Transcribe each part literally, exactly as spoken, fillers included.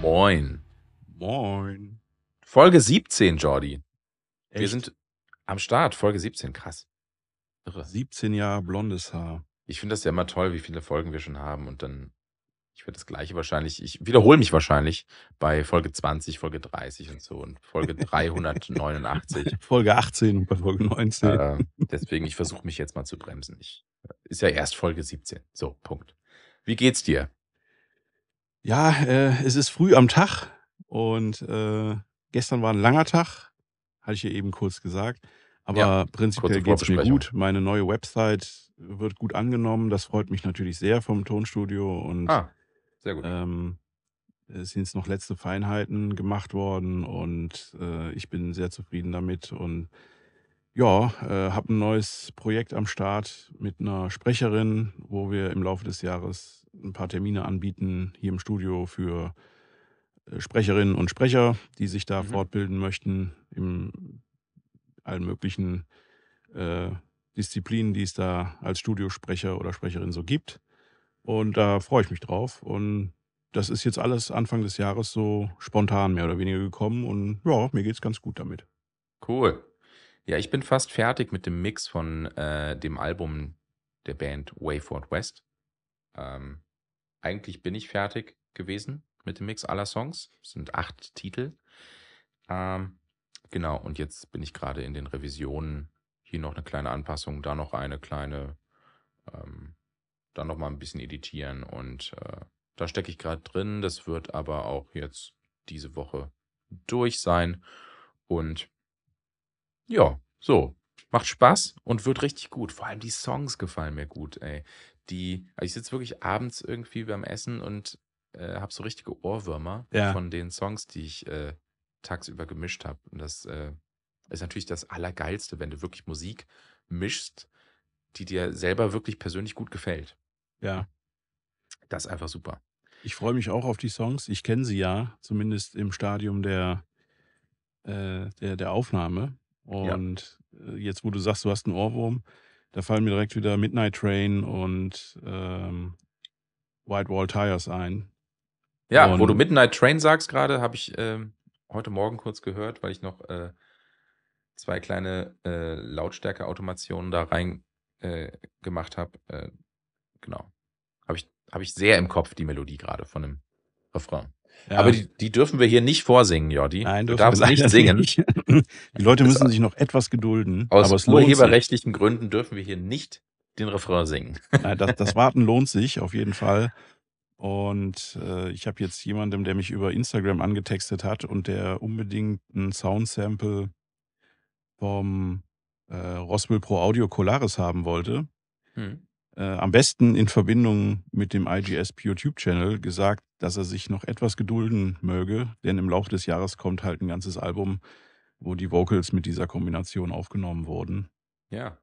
Moin. Moin. Folge siebzehn, Jordi. Wir Echt? sind am Start, Folge siebzehn, krass. Irre. siebzehn Jahre blondes Haar. Ich finde das ja immer toll, wie viele Folgen wir schon haben und dann, ich werde das gleiche wahrscheinlich, ich wiederhole mich wahrscheinlich bei Folge zwanzig, Folge dreißig und so und Folge dreihundertneunundachtzig. Folge achtzehn und bei Folge neunzehn. Äh, deswegen, ich versuche mich jetzt mal zu bremsen. Ich, ist ja erst Folge siebzehn. So, Punkt. Wie geht's dir? Ja, äh, es ist früh am Tag und äh, gestern war ein langer Tag, hatte ich ja eben kurz gesagt. Aber Ja, prinzipiell kurze geht es mir Vorbesprechung. gut. Meine neue Website wird gut angenommen. Das freut mich natürlich sehr vom Tonstudio. Und Ah, sehr gut. ähm, es sind jetzt noch letzte Feinheiten gemacht worden und äh, ich bin sehr zufrieden damit. Und ja, äh, habe ein neues Projekt am Start mit einer Sprecherin, wo wir im Laufe des Jahres ein paar Termine anbieten hier im Studio für äh, Sprecherinnen und Sprecher, die sich da Mhm. fortbilden möchten in allen möglichen äh, Disziplinen, die es da als Studiosprecher oder Sprecherin so gibt. Und da freue ich mich drauf. Und das ist jetzt alles Anfang des Jahres so spontan mehr oder weniger gekommen. Und ja, mir geht's ganz gut damit. Cool. Ja, ich bin fast fertig mit dem Mix von äh, dem Album der Band Way Forward West. Ähm, eigentlich bin ich fertig gewesen mit dem Mix aller Songs. Es sind acht Titel. Ähm, genau, und jetzt bin ich gerade in den Revisionen. Hier noch eine kleine Anpassung, da noch eine kleine, ähm, dann noch mal ein bisschen editieren. Und äh, da stecke ich gerade drin. Das wird aber auch jetzt diese Woche durch sein. Und ja, so. Macht Spaß und wird richtig gut. Vor allem die Songs gefallen mir gut, ey. Die, also ich sitze wirklich abends irgendwie beim Essen und äh, habe so richtige Ohrwürmer Ja. von den Songs, die ich äh, tagsüber gemischt habe. Und das äh, ist natürlich das Allergeilste, wenn du wirklich Musik mischst, die dir selber wirklich persönlich gut gefällt. Ja. Das ist einfach super. Ich freue mich auch auf die Songs. Ich kenne sie ja, zumindest im Stadium der, äh, der, der Aufnahme. Ja. Und äh, jetzt, wo du sagst, du hast einen Ohrwurm, da fallen mir direkt wieder Midnight Train und ähm, White Wall Tires ein. Ja, wo du Und Midnight Train sagst gerade, habe ich ähm, heute Morgen kurz gehört, weil ich noch äh, zwei kleine äh, Lautstärke-Automationen da rein äh, gemacht habe. Äh, genau. Habe ich, hab ich sehr im Kopf, die Melodie gerade von dem Refrain. ja, Aber die, die dürfen wir hier nicht vorsingen, Jordi. nein, Du dürfen wir darfst leider nicht singen. nicht. Die Leute Das- müssen sich noch etwas gedulden, Aus aber es lohnt sich. urheberrechtlichen Gründen dürfen wir hier nicht den Refrain singen. Nein, das, das Warten lohnt sich auf jeden Fall. Und äh, ich habe jetzt jemandem, der mich über Instagram angetextet hat und der unbedingt ein Soundsample vom äh, Roswell Pro Audio Colaris haben wollte. Hm. Äh, am besten in Verbindung mit dem I G S YouTube Channel gesagt, dass er sich noch etwas gedulden möge, denn im Laufe des Jahres kommt halt ein ganzes Album, wo die Vocals mit dieser Kombination aufgenommen wurden. Ja.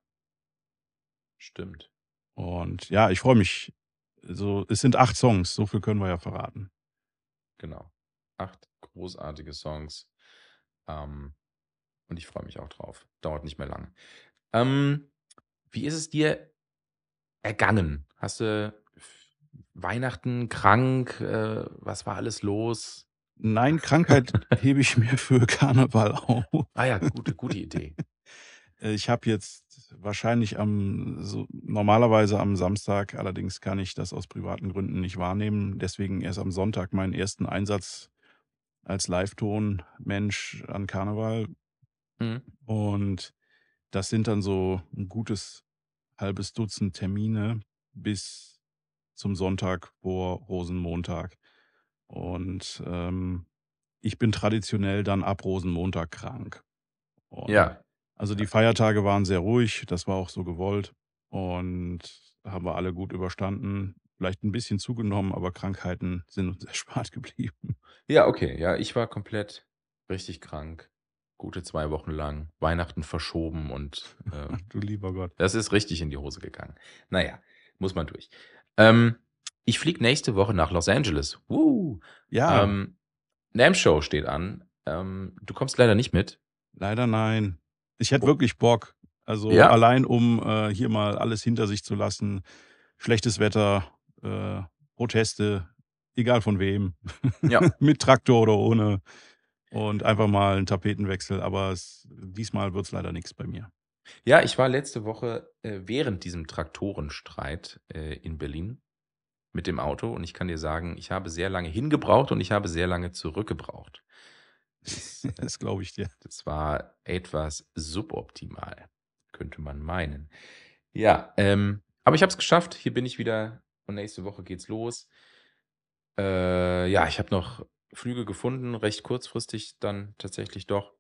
Stimmt. Und ja, ich freue mich. Also, es sind acht Songs, so viel können wir ja verraten. Genau. Acht großartige Songs. Ähm, und ich freue mich auch drauf. Dauert nicht mehr lang. Ähm, wie ist es dir ergangen? Hast du f- Weihnachten krank? Äh, was war alles los? Nein, Krankheit hebe ich mir für Karneval auf. Ah ja, gute, gute Idee. Äh, Ich habe jetzt wahrscheinlich am, so, normalerweise am Samstag, allerdings kann ich das aus privaten Gründen nicht wahrnehmen. Deswegen erst am Sonntag meinen ersten Einsatz als Live-Ton-Mensch an Karneval. Hm. Und das sind dann so ein gutes halbes Dutzend Termine bis zum Sonntag vor Rosenmontag. Und ähm, ich bin traditionell dann ab Rosenmontag krank. Und Ja, also die Feiertage waren sehr ruhig, das war auch so gewollt und haben wir alle gut überstanden. Vielleicht ein bisschen zugenommen, aber Krankheiten sind uns erspart geblieben. ja, okay. Ja, ich war komplett richtig krank. Gute zwei Wochen lang. Weihnachten verschoben und äh, Du lieber Gott. das ist richtig in die Hose gegangen. Naja, muss man durch. Ähm, ich fliege nächste Woche nach Los Angeles. Woo! Ja, Ähm, NAMM Show steht an. Ähm, du kommst leider nicht mit. leider nein. Ich hätte Oh. wirklich Bock. Also Ja? allein, um äh, hier mal alles hinter sich zu lassen. Schlechtes Wetter, äh, Proteste. egal von wem, Ja. mit Traktor oder ohne und einfach mal 'n Tapetenwechsel, aber es diesmal wird's leider nix bei mir. Ja, ich war letzte Woche, äh, während diesem Traktorenstreit, äh, in Berlin mit dem Auto und ich kann dir sagen, ich habe sehr lange hingebraucht und ich habe sehr lange zurückgebraucht. Das, äh Das glaube ich dir. das war etwas suboptimal, könnte man meinen. Ja, ähm, aber ich habe es geschafft. Hier bin ich wieder und nächste Woche geht's los. Äh, ja, ich habe noch Flüge gefunden, recht kurzfristig dann tatsächlich doch.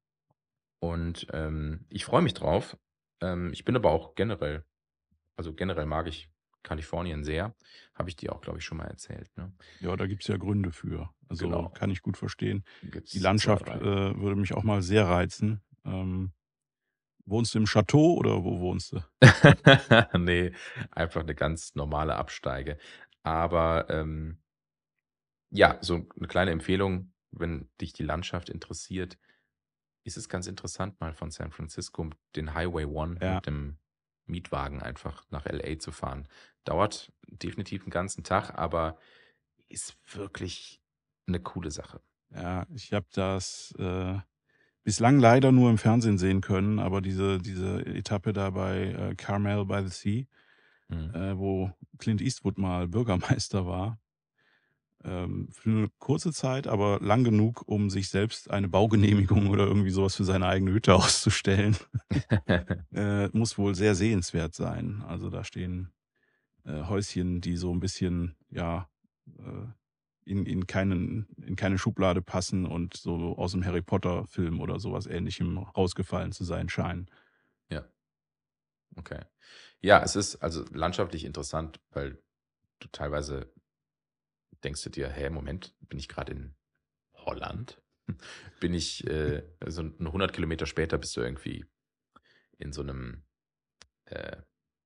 Und, ähm, ich freue mich drauf. Ähm, ich bin aber auch generell also, generell mag ich Kalifornien sehr. Habe ich dir auch, glaube ich, schon mal erzählt, ne? Ja, da gibt's ja Gründe für. Also, Genau. kann ich gut verstehen. Die Gibt's zwei, Landschaft, äh, drei. würde mich auch mal sehr reizen. Ähm, wohnst du im Chateau oder wo wohnst du? Ne, einfach 'ne ganz normale Absteige. Aber, ähm ja, so 'ne kleine Empfehlung, wenn dich die Landschaft interessiert, ist es ganz interessant, mal von San Francisco den Highway One Ja. mit dem Mietwagen einfach nach L A zu fahren. Dauert definitiv 'n ganzen Tag, aber ist wirklich 'ne coole Sache. Ja, ich habe das, äh, bislang leider nur im Fernsehen sehen können, aber diese diese Etappe da bei, äh, Carmel by the Sea, Mhm. äh, wo Clint Eastwood mal Bürgermeister war ähm, für 'ne kurze Zeit, aber lang genug, um sich selbst eine Baugenehmigung oder irgendwie so was für seine eigene Hütte auszustellen. Äh, muss wohl sehr sehenswert sein. Also, da stehen, äh, Häuschen, die so 'n bisschen, ja, äh, in in keinen in keine Schublade passen und so aus'm Harry-Potter-Film oder so was Ähnlichem rausgefallen zu sein scheinen. Ja. Okay. Ja, es ist also landschaftlich interessant, weil du teilweise denkst du dir: „Hä, Moment, bin ich grad in Holland? Bin ich, äh“ also 'n hundert Kilometer später bist du irgendwie in so 'nem, äh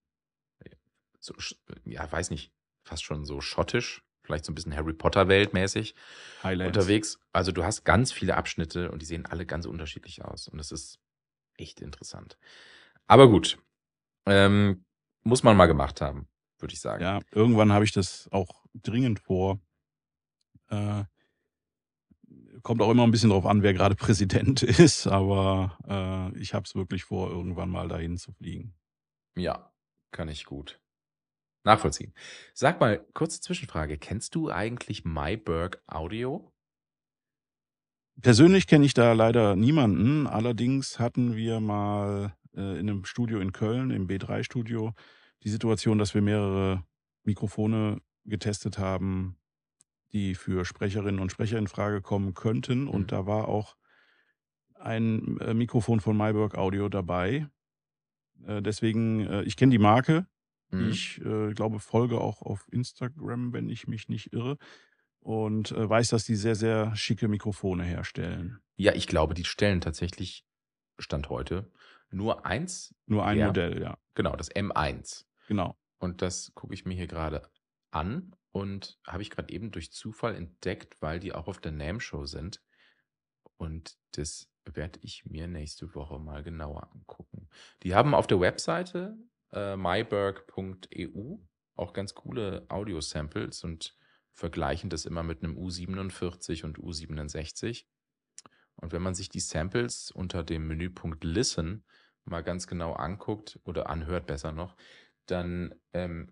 so sch ja, weiß nicht, fast schon so schottisch, vielleicht so 'n bisschen Harry-Potter-Welt-mäßig Highlands. unterwegs. Also, du hast ganz viele Abschnitte und die sehen alle ganz unterschiedlich aus und das ist echt interessant. Aber gut, ähm, muss man mal gemacht haben, würde ich sagen. Ja, irgendwann habe ich das auch dringend vor. Äh kommt auch immer 'n bisschen drauf an, wer grade Präsident ist, aber, äh, ich habe es wirklich vor, irgendwann mal dahin zu fliegen. Ja, kann ich gut nachvollziehen. Sag mal, kurze Zwischenfrage, kennst du eigentlich Myburgh Audio? Persönlich kenne ich da leider niemanden. Allerdings hatten wir mal, äh, in 'nem Studio in Köln, im B drei Studio, die Situation, dass wir mehrere Mikrofone getestet haben, die für Sprecherinnen und Sprecher infrage kommen könnten. Und Mhm. da war auch ein, äh, Mikrofon von Myburgh Audio dabei. Äh, deswegen, äh ich kenne die Marke. Mhm. Ich, äh, glaube, folge auch auf Instagram, wenn ich mich nicht irre und, äh, weiß, dass die sehr, sehr schicke Mikrofone herstellen. Ja, ich glaube, die stellen tatsächlich, Stand heute, nur eins Nur ein her. Modell, ja. Genau, das M eins. Genau. Und das gucke ich mir hier grade an und habe ich grad eben durch Zufall entdeckt, weil die auch auf der NAMM Show sind. Und das werde ich mir nächste Woche mal genauer angucken. Die haben auf der Webseite, äh, myburgh punkt E U auch ganz coole Audio-Samples und vergleichen das immer mit 'nem U siebenundvierzig und U siebenundsechzig. Und wenn man sich die Samples unter dem Menüpunkt „Listen“ mal ganz genau anguckt oder anhört besser noch, dann, ähm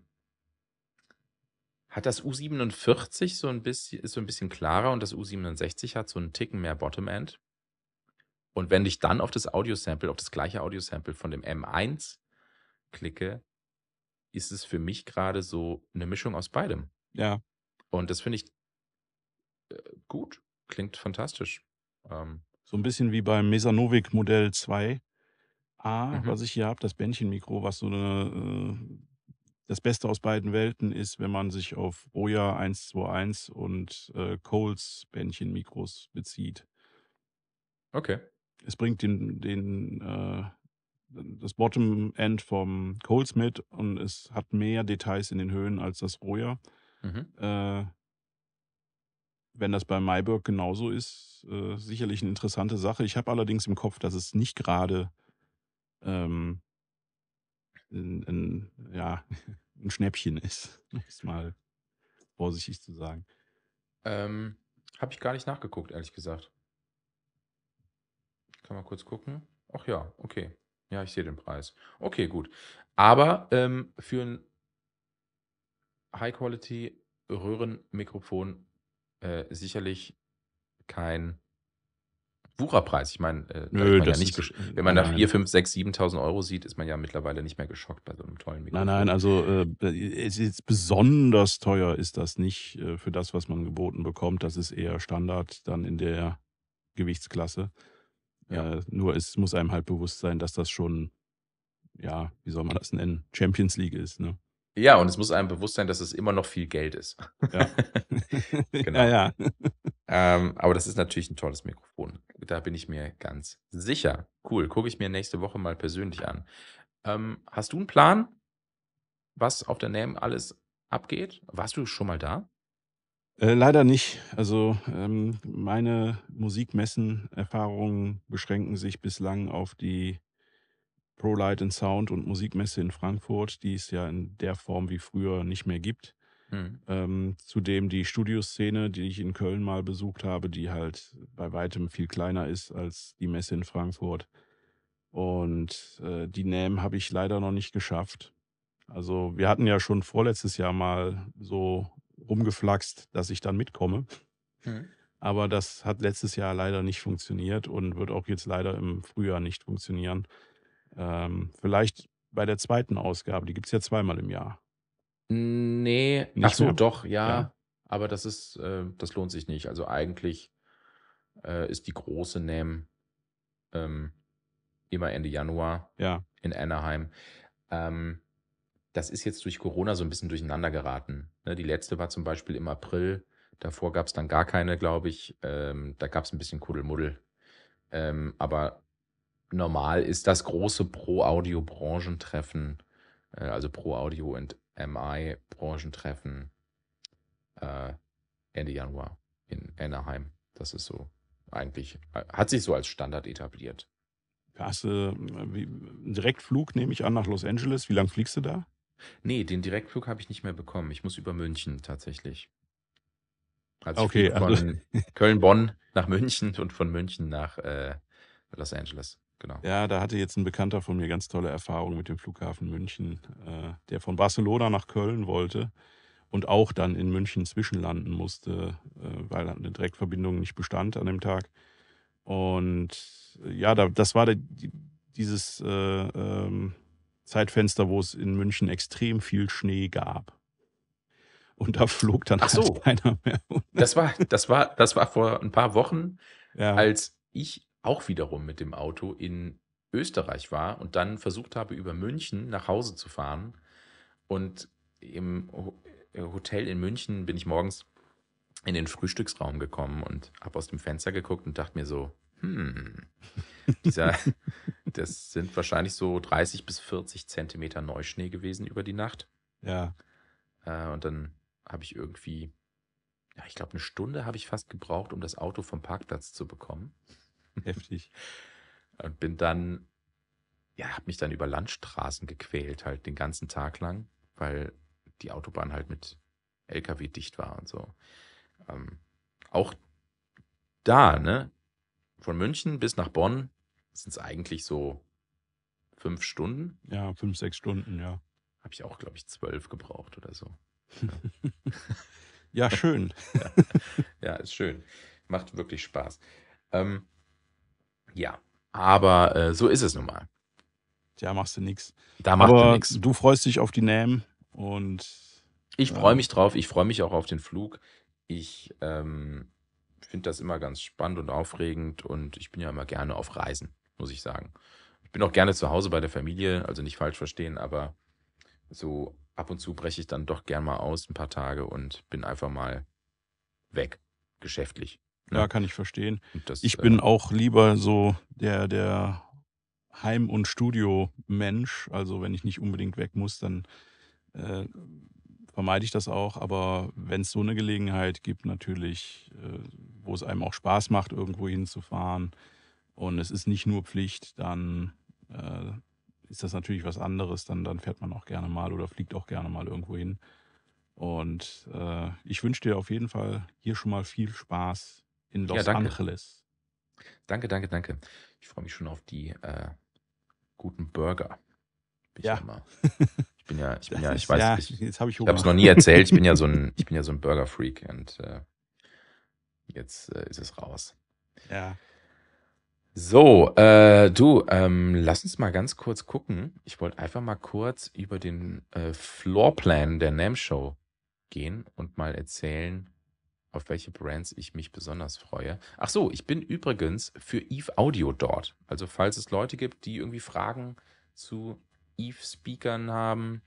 hat das U siebenundvierzig so 'n bisschen ist so 'n bisschen klarer und das U siebenundsechzig hat so 'n Ticken mehr Bottom End. Und wenn ich dann auf das Audiosample auf das gleiche Audiosample von dem M eins klicke, ist es für mich grade so 'ne Mischung aus beidem. Ja. Und das finde ich äh, gut, klingt fantastisch. Ähm So 'n bisschen wie beim Mesanomic Modell zwei A, Mhm. was ich hier habe, das Bändchenmikro, was so 'ne äh, das Beste aus beiden Welten ist, wenn man sich auf Roya eins zwei eins und, äh, Coles Bändchenmikros bezieht. Okay. Es bringt den den, äh das Bottom End vom Coles mit und es hat mehr Details in den Höhen als das Roya. Mhm. Äh wenn das bei Myburgh genauso ist, äh, sicherlich 'ne interessante Sache. Ich habe allerdings im Kopf, dass es nicht grade, ähm 'n 'n ja, 'n Schnäppchen ist, um es mal vorsichtig zu sagen. Ähm, habe ich gar nicht nachgeguckt, ehrlich gesagt. Ich kann mal kurz gucken. Ach ja, okay. Ja, ich sehe den Preis. Okay, gut. Aber, ähm, für 'n High-Quality-Röhrenmikrofon, äh, sicherlich kein Wucherpreis. Ich meine, äh, da ist Nö, man ja das nicht ist gesch äh, wenn man nein, da vier, nein. fünf, sechs, siebentausend Euro sieht, ist man ja mittlerweile nicht mehr geschockt bei so 'nem tollen Nein, nein, Mikrofon. also, äh, b es ist jetzt besonders teuer ist das nicht, äh, für das, was man geboten bekommt. Das ist eher Standard dann in der Gewichtsklasse. Ja. Äh, nur es muss einem halt bewusst sein, dass das schon, ja, wie soll man das nennen, Champions League ist, ne? Ja, und es muss einem bewusst sein, dass es immer noch viel Geld ist. Ja. Ja, Genau. ja. Ähm, aber das ist natürlich 'n tolles Mikrofon. Da bin ich mir ganz sicher. Cool, gucke ich mir nächste Woche mal persönlich an. Ähm, hast du 'n Plan, was auf der NAMM alles abgeht? Warst du schon mal da? Äh, leider nicht. Also, ähm, meine Musikmessen-Erfahrungen beschränken sich bislang auf die Pro Light and Sound und Musikmesse in Frankfurt, die es ja in der Form wie früher nicht mehr gibt. Mhm. Ähm, zudem die Studioszene, die ich in Köln mal besucht habe, die halt bei weitem viel kleiner ist als die Messe in Frankfurt. Und, äh, die NAMM habe ich leider noch nicht geschafft. Also, wir hatten ja schon vorletztes Jahr mal so rumgeflaxt, dass ich dann mitkomme. Mhm. Aber das hat letztes Jahr leider nicht funktioniert und wird auch jetzt leider im Frühjahr nicht funktionieren. Ähm, vielleicht bei der zweiten Ausgabe, die gibt's ja zweimal im Jahr. Ne, ach Nicht so, mehr? doch, Ja? ja, aber das ist äh, das lohnt sich nicht. Also, eigentlich, äh, ist die große NAMM, ähm, immer Ende Januar Ja. in Anaheim. Ähm, das ist jetzt durch Corona so 'n bisschen durcheinander geraten, ne? Die letzte war zum Beispiel im April. Davor gab's dann gar keine, glaube ich. Ähm, da gab's 'n bisschen Kuddelmuddel. Ähm, aber normal ist das große Pro Audio Branchentreffen, äh, also Pro Audio und M I Branchentreffen äh, Ende Januar in Anaheim. Das ist so eigentlich ha hat sich so als Standard etabliert. Hast du, äh, wie 'n Direktflug, nehme ich an, nach Los Angeles? Wie lang fliegst du da? Ne, den Direktflug habe ich nicht mehr bekommen. Ich muss über München tatsächlich. Also, ich Okay, fliege also von Köln-Bonn nach München und von München nach, äh, Los Angeles, genau. Ja, da hatte jetzt 'n Bekannter von mir ganz tolle Erfahrungen mit dem Flughafen München, äh, der von Barcelona nach Köln wollte und auch dann in München zwischenlanden musste, äh, weil halt 'ne Direktverbindung nicht bestand an dem Tag. Und ja, da das war der die dieses, äh, ähm, Zeitfenster, wo es in München extrem viel Schnee gab. Und da flog dann Ach halt so. keiner mehr. Das war das war das war vor 'n paar Wochen, Ja. als ich auch wiederum mit dem Auto in Österreich war und dann versucht habe, über München nach Hause zu fahren. Und im Ho äh, Hotel in München bin ich morgens in den Frühstücksraum gekommen und habe aus dem Fenster geguckt und dachte mir so: „Hm, dieser das sind wahrscheinlich so dreißig bis vierzig Zentimeter Neuschnee gewesen über die Nacht.“ Ja. Äh, und dann habe ich irgendwie ja, ich glaube, 'ne Stunde habe ich fast gebraucht, um das Auto vom Parkplatz zu bekommen. Heftig. Und bin dann ja, habe mich dann über Landstraßen gequält halt den ganzen Tag lang, weil die Autobahn halt mit LKW dicht war und so. Ähm, auch da, ne, von München bis nach Bonn sind's eigentlich so fünf Stunden. Ja, fünf, sechs Stunden, ja. Habe ich auch, glaube ich, zwölf gebraucht oder so. Ja. Ja, schön. Ja. Ja, ist schön. Macht wirklich Spaß. Ähm ja, aber, äh, so ist es nun mal. Tja, machst du nix. Da macht man Aber nix. du freust dich auf die NAMM und, Ich freue ähm mich drauf. Ich freue mich auch auf den Flug. Ich, ähm, finde das immer ganz spannend und aufregend und ich bin ja immer gerne auf Reisen, muss ich sagen. Ich bin auch gerne zu Hause bei der Familie, also nicht falsch verstehen, aber so ab und zu breche ich dann doch gern mal aus 'n paar Tage und bin einfach mal weg, geschäftlich, Ja, ne? kann ich verstehen. Und das, Ich äh bin auch lieber so der der Heim und Studiomensch. Also, wenn ich nicht unbedingt weg muss, dann, äh, vermeide ich das auch. Aber wenn's so 'ne Gelegenheit gibt natürlich, äh, wo es einem auch Spaß macht, irgendwo hinzufahren und es ist nicht nur Pflicht, dann, äh, ist das natürlich was anderes. Dann dann fährt man auch gerne mal oder fliegt auch gerne mal irgendwo hin. Und äh, ich wünsche dir auf jeden Fall hier schon mal viel Spaß in Ja, Los danke. Angeles. Danke, danke, danke. Ich freue mich schon auf die äh, guten Burger. Bin ich ja Ja, immer. Ich bin ja, ich bin das ja, ich ist weiß, ja, ich, jetzt habe ich ich habe es Hunger. noch nie erzählt. Ich bin ja so ein, ich bin ja so ein Burger-Freak und äh, jetzt äh, ist es raus. Ja, So, äh, du, ähm, lass uns mal ganz kurz gucken. Ich wollte einfach mal kurz über den äh, Floorplan der NAMM Show gehen und mal erzählen, auf welche Brands ich mich besonders freue. Ach so, ich bin übrigens für Eve Audio dort. Also falls es Leute gibt, die irgendwie Fragen zu Eve Speakern haben,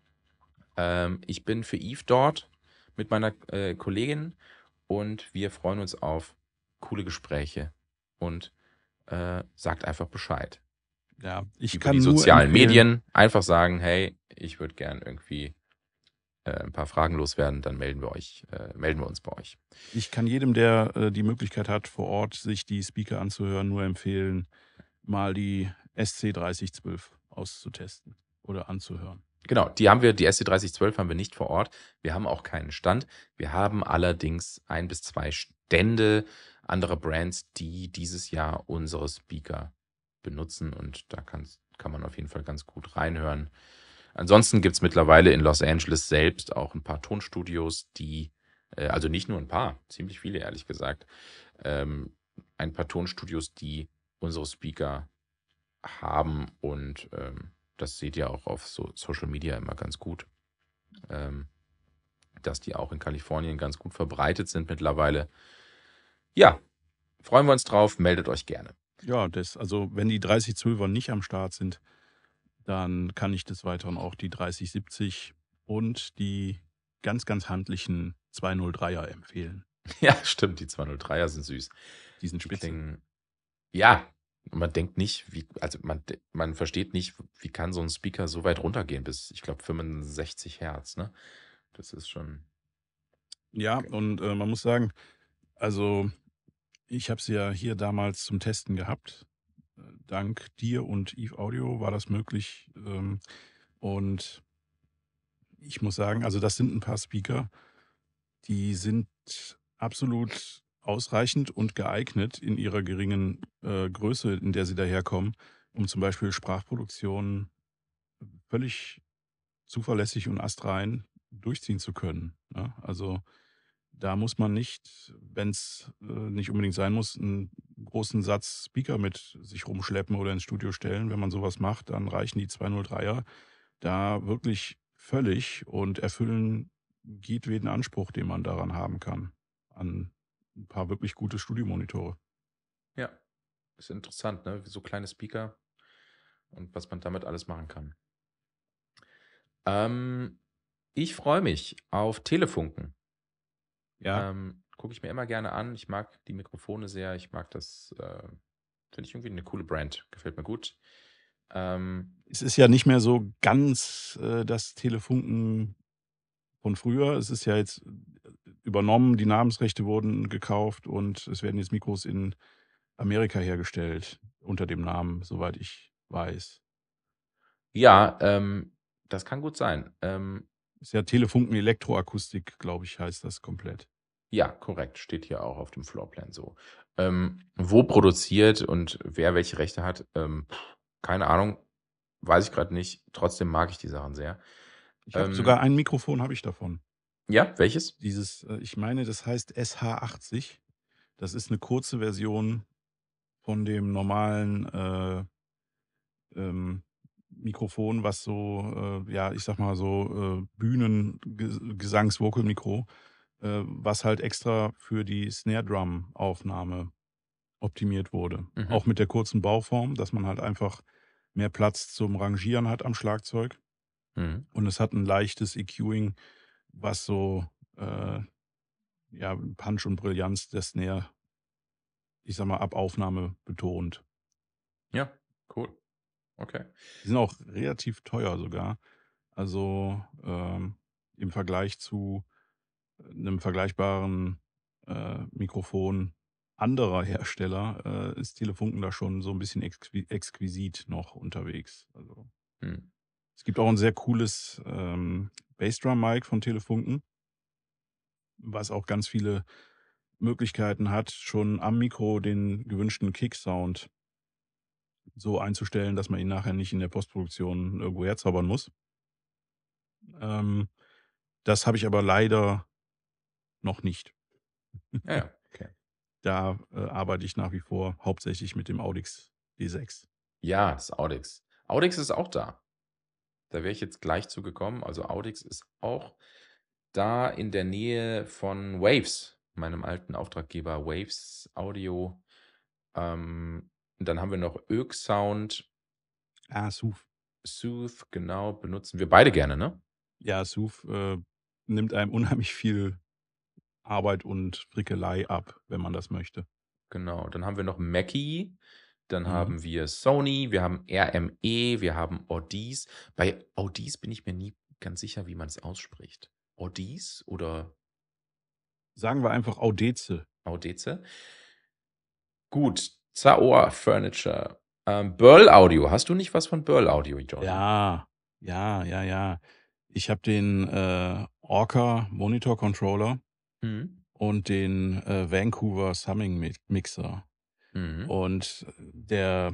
ähm, ich bin für Eve dort mit meiner äh, Kollegin und wir freuen uns auf coole Gespräche und äh, sagt einfach Bescheid. ja, ich Über die kann nur sozialen empfehlen, Medien einfach sagen, hey, ich würde gern irgendwie äh, ein paar Fragen loswerden, dann melden wir euch, äh, melden wir uns bei euch. ich kann jedem, der äh, die Möglichkeit hat, vor Ort sich die Speaker anzuhören, nur empfehlen, mal die S C dreißig zwölf auszutesten oder anzuhören. Genau, die haben wir, die S C dreißig zwölf haben wir nicht vor Ort. Wir haben auch keinen Stand. Wir haben allerdings ein bis zwei Stände anderer Brands, die dieses Jahr unsere Speaker benutzen und da kann's, kann man auf jeden Fall ganz gut reinhören. Ansonsten gibt es mittlerweile in Los Angeles selbst auch ein paar Tonstudios, die, äh, also nicht nur ein paar, ziemlich viele ehrlich gesagt, ähm, ein paar Tonstudios, die unsere Speaker haben und ähm, das seht ihr auch auf so Social Media immer ganz gut, ähm, dass die auch in Kalifornien ganz gut verbreitet sind mittlerweile. Ja, freuen wir uns drauf, meldet euch gerne. Ja, das, also wenn die dreißig zwölfer nicht am Start sind, dann kann ich des Weiteren auch die dreißig siebzig und die ganz, ganz handlichen zweihundertdreier empfehlen. Ja, stimmt, die zweihundertdreier sind süß. Die sind Die spitze. klingen, ja, man denkt nicht, wie, also man, man versteht nicht, wie kann so ein Speaker so weit runtergehen bis, ich glaube, fünfundsechzig Hertz, ne? Das ist schon, Ja, und äh, man muss sagen, also ich habe sie ja hier damals zum Testen gehabt. Äh, Dank dir und Eve Audio war das möglich. Ähm, und ich muss sagen, also das sind ein paar Speaker, die sind absolut ausreichend und geeignet in ihrer geringen äh, Größe, in der sie daherkommen, um zum Beispiel Sprachproduktionen völlig zuverlässig und astrein durchziehen zu können. Ne? Also da muss man nicht, wenn es äh, nicht unbedingt sein muss, einen großen Satz Speaker mit sich rumschleppen oder ins Studio stellen. Wenn man sowas macht, dann reichen die zweihundertdreier da wirklich völlig und erfüllen jedweden Anspruch, den man daran haben kann, an ein paar wirklich gute Studiomonitore. ja, ist interessant, ne? So kleine Speaker und was man damit alles machen kann. Ähm, ich freue mich auf Telefunken. Ja, Ähm, gucke ich mir immer gerne an. Ich mag die Mikrofone sehr. Ich mag das, äh, finde ich irgendwie eine coole Brand. Gefällt mir gut. Ähm, es ist ja nicht mehr so ganz äh, das Telefunken von früher. Es ist ja jetzt äh, übernommen, die Namensrechte wurden gekauft und es werden jetzt Mikros in Amerika hergestellt unter dem Namen, soweit ich weiß. ja, ähm, das kann gut sein. Ähm, Ist ja Telefunken Elektroakustik, glaube ich, heißt das komplett. ja, korrekt. Steht hier auch auf dem Floorplan so. Ähm, wo produziert und wer welche Rechte hat, ähm, keine Ahnung. Weiß ich gerade nicht. Trotzdem mag ich die Sachen sehr. Ich habe sogar Ähm, ein Mikrofon habe ich davon. ja, welches? Dieses, äh, ich meine, das heißt S H achtzig. Das ist eine kurze Version von dem normalen, äh, ähm, Mikrofon, was so, äh, ja, ich sag mal so, äh, Bühnen Gesangs-Vocal-Mikro, äh, was halt extra für die Snare-Drum-Aufnahme optimiert wurde. Mhm. Auch mit der kurzen Bauform, dass man halt einfach mehr Platz zum Rangieren hat am Schlagzeug. Mhm. Und es hat ein leichtes EQing, was so, äh, ja, Punch und Brillanz der Snare, ich sag mal, ab Aufnahme betont. Ja, cool. Okay. Die sind auch relativ teuer sogar. Also, ähm, im Vergleich zu einem vergleichbaren, äh, Mikrofon anderer Hersteller, äh, ist Telefunken da schon so ein bisschen exqui exquisit noch unterwegs. Also, Mhm. es gibt auch ein sehr cooles, ähm, Bassdrum-Mic von Telefunken. was auch ganz viele Möglichkeiten hat, schon am Mikro den gewünschten Kick-Sound so einzustellen, dass man ihn nachher nicht in der Postproduktion irgendwo herzaubern muss. Ähm, das habe ich aber leider noch nicht. Ja, ja, okay. Da, äh, arbeite ich nach wie vor hauptsächlich mit dem Audix D sechs. Ja, das Audix. Audix ist auch da. Da wäre ich jetzt gleich zu gekommen. Also, Audix ist auch da in der Nähe von Waves, meinem alten Auftraggeber Waves Audio. Ähm, dann haben wir noch Ög Sound. Ah, Suf. Sooth, genau, benutzen wir beide gerne, ne? Ja, Suf, äh, nimmt einem unheimlich viel Arbeit und Frickelei ab, wenn man das möchte. Genau, dann haben wir noch Mackie, dann Mhm. haben wir Sony, wir haben R M E, wir haben Audeze. Bei Audeze bin ich mir nie ganz sicher, wie man es ausspricht. Audeze oder Sagen wir einfach Audeze. Audeze? Gut, Zaor Furniture. Ähm, Burl Audio. Hast du nicht was von Burl Audio, Jordan? Ja, ja, ja, ja. Ich habe den, äh, Orca Monitor Controller Mhm. und den, äh, Vancouver Summing Mi Mixer. Mhm. Und der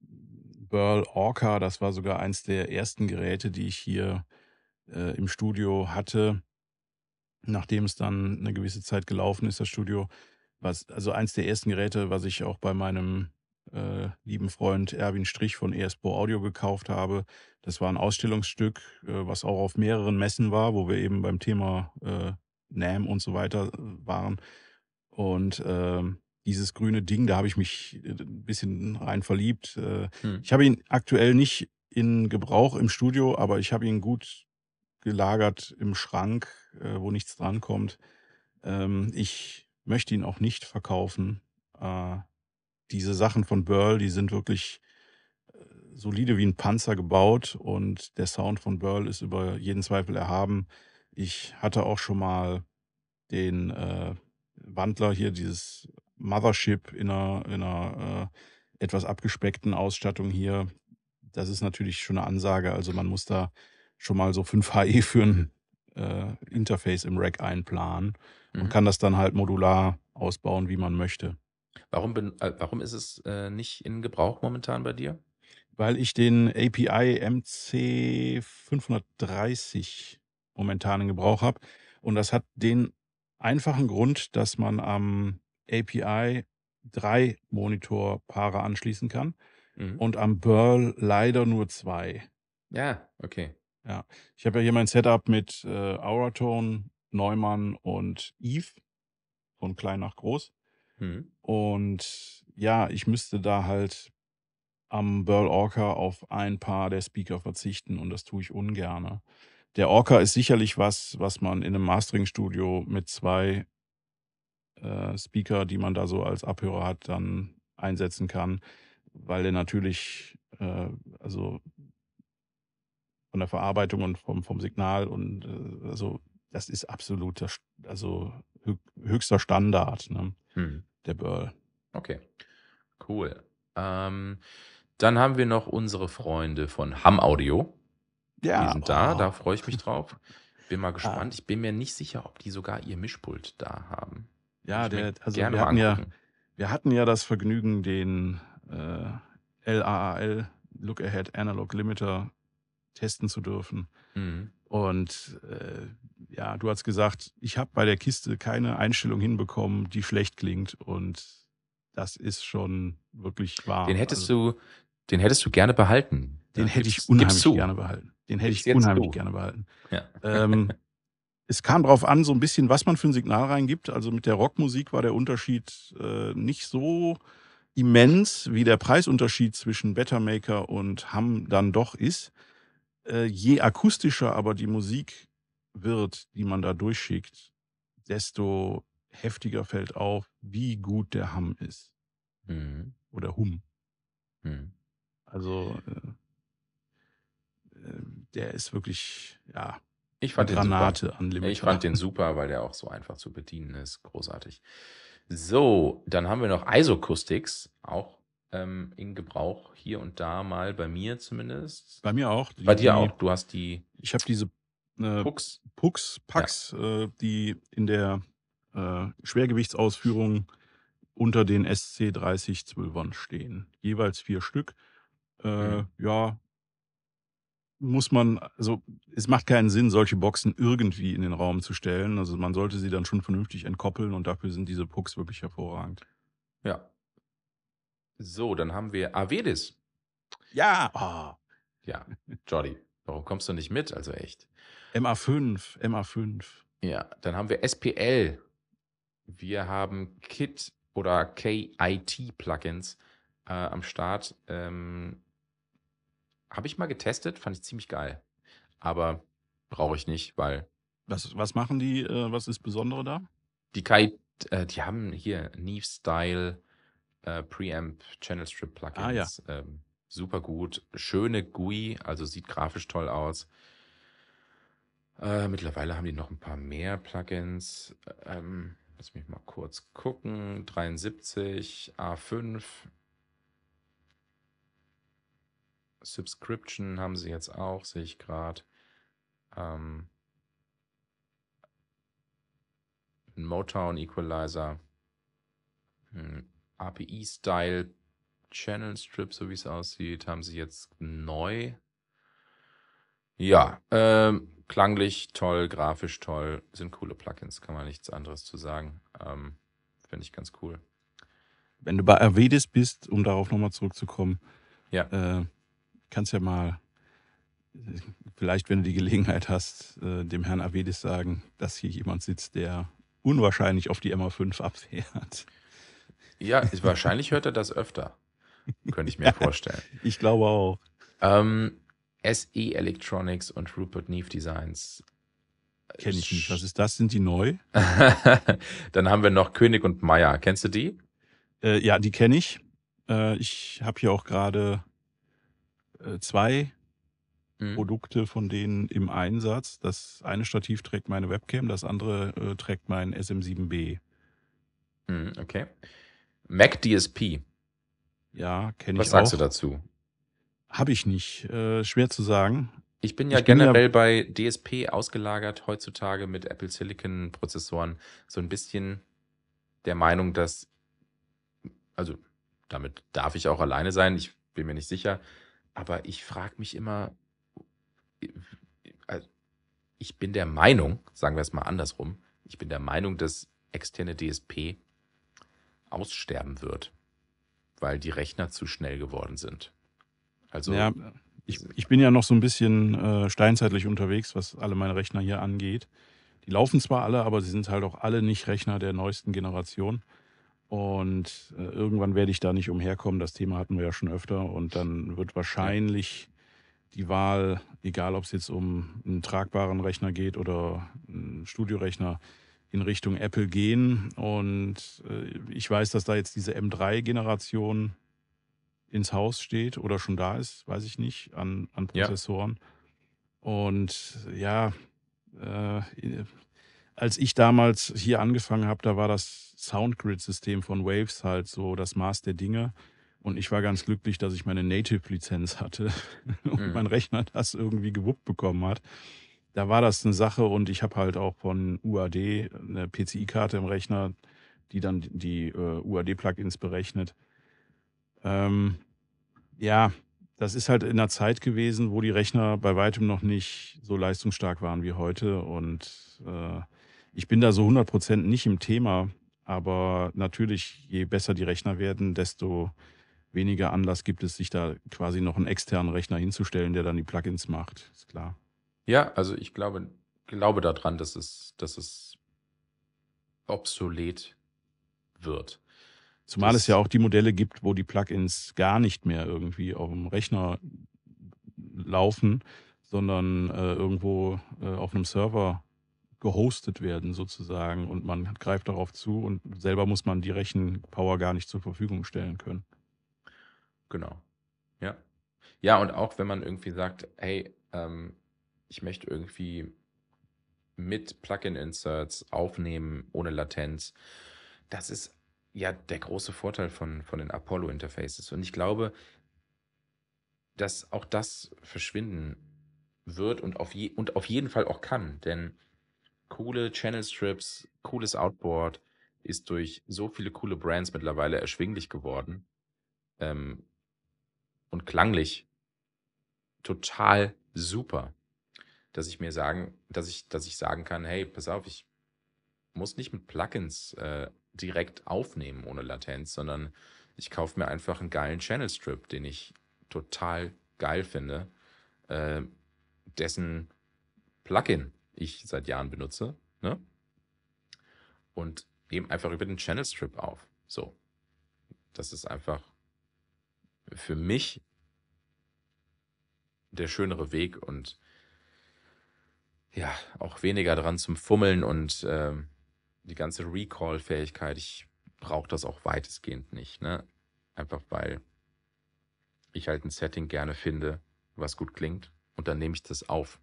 Burl Orca, das war sogar eins der ersten Geräte, die ich hier, äh, im Studio hatte, nachdem es dann eine gewisse Zeit gelaufen ist, das Studio. Was also eins der ersten Geräte, was ich auch bei meinem, äh, lieben Freund Erwin Strich von ESPO Audio gekauft habe. Das war ein Ausstellungsstück, äh, was auch auf mehreren Messen war, wo wir eben beim Thema, äh, NAMM und so weiter, äh, waren. Und, ähm, dieses grüne Ding, da habe ich mich, äh, 'n bisschen rein verliebt. Äh, Mhm. ich habe ihn aktuell nicht in Gebrauch im Studio, aber ich habe ihn gut gelagert im Schrank, äh, wo nichts drankommt. Ähm, ich möchte ihn auch nicht verkaufen. Äh, diese Sachen von Burl, die sind wirklich, äh, solide wie ein Panzer gebaut und der Sound von Burl ist über jeden Zweifel erhaben. Ich hatte auch schon mal den, äh, Wandler hier, dieses Mothership in einer in 'ner, äh, etwas abgespeckten Ausstattung hier. Das ist natürlich schon eine Ansage. Also, man muss da schon mal so fünf H E für ein äh, Interface im Rack einplanen und Mhm. kann das dann halt modular ausbauen, wie man möchte. Warum bin äh, warum ist es, äh, nicht in Gebrauch momentan bei dir? Weil ich den A P I M C fünfhundertdreißig momentan in Gebrauch habe und das hat den einfachen Grund, dass man am A P I drei Monitorpaare anschließen kann Mhm. und am Burl leider nur zwei. Ja, okay. Ja. Ich habe ja hier mein Setup mit, äh, Auratone, Neumann und Eve, von klein nach groß. Mhm. Und ja, ich müsste da halt am Burl Orca auf ein paar der Speaker verzichten und das tue ich ungerne. Der Orca ist sicherlich was, was man in 'nem Mastering-Studio mit zwei äh, Speaker, die man da so als Abhörer hat, dann einsetzen kann, weil der natürlich, äh, also von der Verarbeitung und vom vom Signal und, äh, also, das ist absoluter St also, höch höchster Standard, ne, Mhm. der Burl. Okay, cool. Ähm, dann haben wir noch unsere Freunde von Ham Audio. Die Ja, sind da, oh. da freue ich mich drauf. Bin mal Ah, gespannt. Ich bin mir nicht sicher, ob die sogar ihr Mischpult da haben. Würde ja, ich mir der also, gerne wir mal hatten ja angucken. wir hatten ja das Vergnügen, den, äh, L A A L, Look Ahead Analog Limiter, testen zu dürfen. Mhm. Und, äh, ja, du hast gesagt: „Ich habe bei der Kiste keine Einstellung hinbekommen, die schlecht klingt." Und das ist schon wirklich Den wahr. hättest Also, du den hättest du gerne behalten. den Ja, hätte ich gib's gib's unheimlich zu. gerne behalten. Den hätte Gib's ich jetzt unheimlich zu. gerne behalten. Ja. Ähm, es kam drauf an, so ein bisschen, was man für ein Signal reingibt. Also, mit der Rockmusik war der Unterschied, äh, nicht so immens, wie der Preisunterschied zwischen Betamaker und Ham dann doch ist. Äh, je akustischer aber die Musik wird, die man da durchschickt, desto heftiger fällt auf, wie gut der Ham ist Mhm. oder Hum. Mhm. Also, äh, äh, der ist wirklich, ja, Ich 'ne fand den super. Granate an Ich Limiter. fand den super, weil der auch so einfach zu bedienen ist. Großartig. So, dann haben wir noch Isocoustics, auch, ähm, in Gebrauch hier und da mal, bei mir zumindest. Bei mir auch. Bei Die dir die auch. Du hast die Ich habe diese, äh, Pux. Pux Ja. Pax, äh, die in der äh, Schwergewichtsausführungen unter den S C dreißig zwölfern stehen. Jeweils vier Stück. Äh, Mhm. ja, muss man also, es macht keinen Sinn, solche Boxen irgendwie in den Raum zu stellen. Also, man sollte sie dann schon vernünftig entkoppeln und dafür sind diese Pucks wirklich hervorragend. Ja. So, dann haben wir Avedis. Ja, ah, Ja, Jordi, warum kommst du nicht mit? Also echt. M A fünf, M A fünf. Ja, dann haben wir S P L. Wir haben Kit oder K I T-Plugins äh, am Start. Ähm, habe ich mal getestet, fand ich ziemlich geil. Aber brauche ich nicht, weil Was was machen die? Äh, was ist Besondere da? die K I, äh, die haben hier Neve Style, äh, Preamp, Channel Strip Ah ja. Plugins. Ähm, super gut. Schöne G U I, also sieht grafisch toll aus. Äh, mittlerweile haben die noch ein paar mehr Plugins. Ähm, lass mich mal kurz gucken. dreiundsiebzig, A fünf. Subscription haben sie jetzt auch, sehe ich gerade. Ähm, ein Motown Equalizer. Ein A P I-Style Channel Strip, so wie es aussieht, haben sie jetzt neu. Ja, ähm, klanglich toll, grafisch toll, sind coole Plugins, kann man nichts anderes zu sagen. Ähm, finde ich ganz cool. Wenn du bei Avedis bist, um darauf noch mal zurückzukommen, Ja, äh, kannst ja mal, äh, vielleicht, wenn du die Gelegenheit hast, äh, dem Herrn Avedis sagen, dass hier jemand sitzt, der unwahrscheinlich auf die M A fünf abfährt. ja, ist, wahrscheinlich hört er das öfter, könnte ich mir Ja, vorstellen. ich glaube auch. Ähm, S E Electronics und Rupert Neve Designs. Kenne ich nicht. Was ist das? Sind die neu? Dann haben wir noch König und Meier. Kennst du die? Äh, ja, die kenne ich. Äh, ich habe hier auch gerade äh, zwei Mhm. Produkte von denen im Einsatz. Das eine Stativ trägt meine Webcam, das andere äh, trägt mein S M sieben B. Mhm, okay. Mac D S P. Ja, kenne Was ich sagst du auch. dazu? Habe ich nicht. Äh, schwer zu sagen. Ich bin ja Ich bin ja, generell bei D S P ausgelagert heutzutage mit Apple Silicon Prozessoren so ein bisschen der Meinung, dass, also damit darf ich auch alleine sein, ich bin mir nicht sicher, aber ich frage mich immer, also ich bin der Meinung, sagen wir es mal andersrum, ich bin der Meinung, dass externe D S P aussterben wird, weil die Rechner zu schnell geworden sind. Also, ja, ich, ich bin ja noch so ein bisschen äh, steinzeitlich unterwegs, was alle meine Rechner hier angeht. Die laufen zwar alle, aber sie sind halt auch alle nicht Rechner der neuesten Generation. Und äh, irgendwann werde ich da nicht umherkommen. Das Thema hatten wir ja schon öfter. Und dann wird ja, wahrscheinlich die Wahl, egal ob es jetzt um einen tragbaren Rechner geht oder einen Studiorechner, in Richtung Apple gehen. Und äh, ich weiß, dass da jetzt diese M drei Generation ins Haus steht oder schon da ist, weiß ich nicht, an, an ja, Prozessoren. Und ja, äh, als ich damals hier angefangen habe, da war das Soundgrid-System von Waves halt so das Maß der Dinge. Und ich war ganz glücklich, dass ich meine Native-Lizenz hatte und mhm, mein Rechner das irgendwie gewuppt bekommen hat. Da war das eine Sache und ich habe halt auch von U A D eine P C I-Karte im Rechner, die dann die äh, U A D-Plugins berechnet. Ähm, ja, das ist halt in einer Zeit gewesen, wo die Rechner bei weitem noch nicht so leistungsstark waren wie heute. Und äh, ich bin da so hundert Prozent nicht im Thema. Aber natürlich, je besser die Rechner werden, desto weniger Anlass gibt es, sich da quasi noch einen externen Rechner hinzustellen, der dann die Plugins macht. Ist klar. ja, also ich glaube, glaube daran, dass es, dass es obsolet wird. Zumal es ja Das, auch die Modelle gibt, wo die Plugins gar nicht mehr irgendwie auf dem Rechner laufen, sondern äh, irgendwo äh, auf einem Server gehostet werden sozusagen und man greift darauf zu und selber muss man die Rechenpower gar nicht zur Verfügung stellen können. genau, ja. Ja, und auch wenn man irgendwie sagt, hey, ähm, ich möchte irgendwie mit Plugin-Inserts aufnehmen ohne Latenz. Das ist ja der große Vorteil von, von den Apollo-Interfaces. Und ich glaube, dass auch das verschwinden wird und auf, je, und auf jeden Fall auch kann. Denn coole Channel Strips, cooles Outboard, ist durch so viele coole Brands mittlerweile erschwinglich geworden. Ähm, und klanglich total super, dass ich mir sagen, dass ich, dass ich sagen kann, hey, pass auf, ich muss nicht mit Plugins äh, direkt aufnehmen ohne Latenz, sondern ich kaufe mir einfach einen geilen Channel Strip, den ich total geil finde, äh, dessen Plugin ich seit Jahren benutze, ne? Und eben einfach über den Channel Strip auf. So, das ist einfach für mich der schönere Weg und ja, auch weniger dran zum Fummeln und ähm, die ganze Recall-Fähigkeit. Ich brauche das auch weitestgehend nicht, ne? Einfach weil ich halt ein Setting gerne finde, was gut klingt und dann nehme ich das auf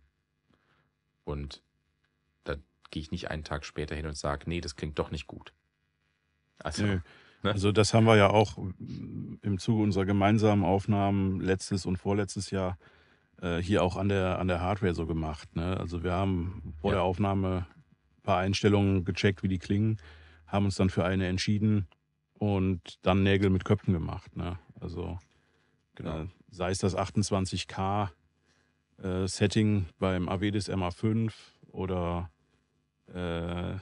und da gehe ich nicht einen Tag später hin und sage, nee, das klingt doch nicht gut. Also, Nö. ne? Also, das haben wir ja auch mm, im Zuge unserer gemeinsamen Aufnahmen letztes und vorletztes Jahr äh, hier auch an der, an der Hardware so gemacht. Ne? Also, wir haben vor Ja, der Aufnahme ein paar Einstellungen gecheckt, wie die klingen, haben uns dann für eine entschieden und dann Nägel mit Köpfen gemacht. Ne? Also, genau. äh, sei es das achtundzwanzig K äh, Setting beim Avedis M A fünf oder äh,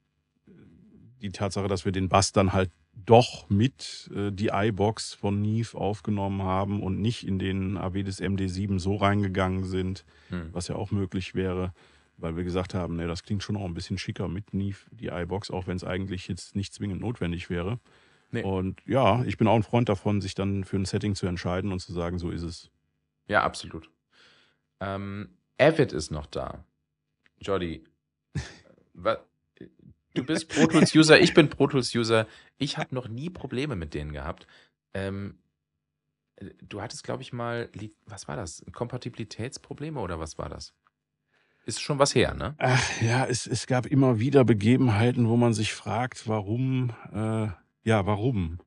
die Tatsache, dass wir den Bass dann halt doch mit äh, die iBox von Neve aufgenommen haben und nicht in den Avedis M D sieben so reingegangen sind, Hm. was ja auch möglich wäre, weil wir gesagt haben, ne, das klingt schon auch ein bisschen schicker mit Neve, die iBox, auch wenn es eigentlich jetzt nicht zwingend notwendig wäre. Nee, Und ja, ich bin auch ein Freund davon, sich dann für ein Setting zu entscheiden und zu sagen, so ist es. ja, absolut. Ähm, Avid ist noch da. Jordi, wa- du bist Pro Tools User, ich bin Pro Tools User. Ich habe noch nie Probleme mit denen gehabt. Ähm, äh, du hattest, glaube ich, mal, Li- was war das? Kompatibilitätsprobleme oder was war das? Ist schon was her, ne? Ach ja, es, es gab immer wieder Begebenheiten, wo man sich fragt, warum, äh, ja, warum?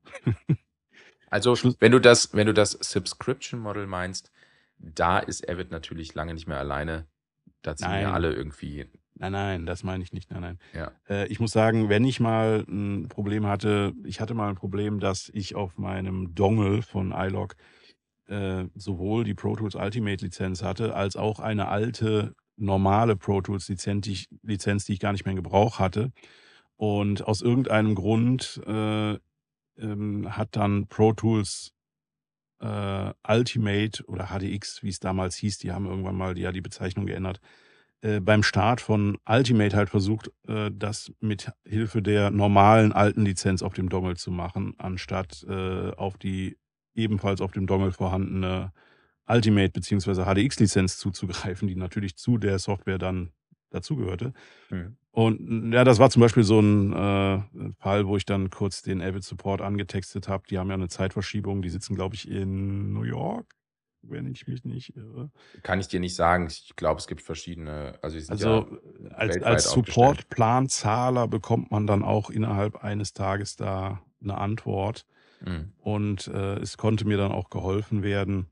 Also, Schluss, wenn du das, wenn du das Subscription Model meinst, da ist Avid natürlich lange nicht mehr alleine. Da ziehen ja nein, alle irgendwie, nein, nein, das meine ich nicht. Nein, nein. ja. Äh, ich muss sagen, wenn ich mal ein Problem hatte, ich hatte mal ein Problem, dass ich auf meinem Dongle von iLog äh, sowohl die Pro Tools Ultimate Lizenz hatte, als auch eine alte normale Pro Tools Lizenz, die ich, Lizenz, die ich gar nicht mehr in Gebrauch hatte. Und aus irgendeinem Grund äh, ähm, hat dann Pro Tools äh, Ultimate oder H D X, wie es damals hieß, die haben irgendwann mal ja die Bezeichnung geändert, äh, beim Start von Ultimate halt versucht, äh, das mit Hilfe der normalen alten Lizenz auf dem Dongle zu machen, anstatt äh, auf die ebenfalls auf dem Dongle vorhandene Ultimate bzw. H D X-Lizenz zuzugreifen, die natürlich zu der Software dann dazugehörte. Hm. Und ja, das war zum Beispiel so ein äh, Fall, wo ich dann kurz den Avid Support angetextet habe. Die haben ja eine Zeitverschiebung, die sitzen, glaube ich, in New York, wenn ich mich nicht irre. Kann ich dir nicht sagen. Ich glaube, es gibt verschiedene, also die sind ja Also als, weltweit als aufgestellt. Support-Planzahler bekommt man dann auch innerhalb eines Tages da eine Antwort. Hm. Und äh, es konnte mir dann auch geholfen werden.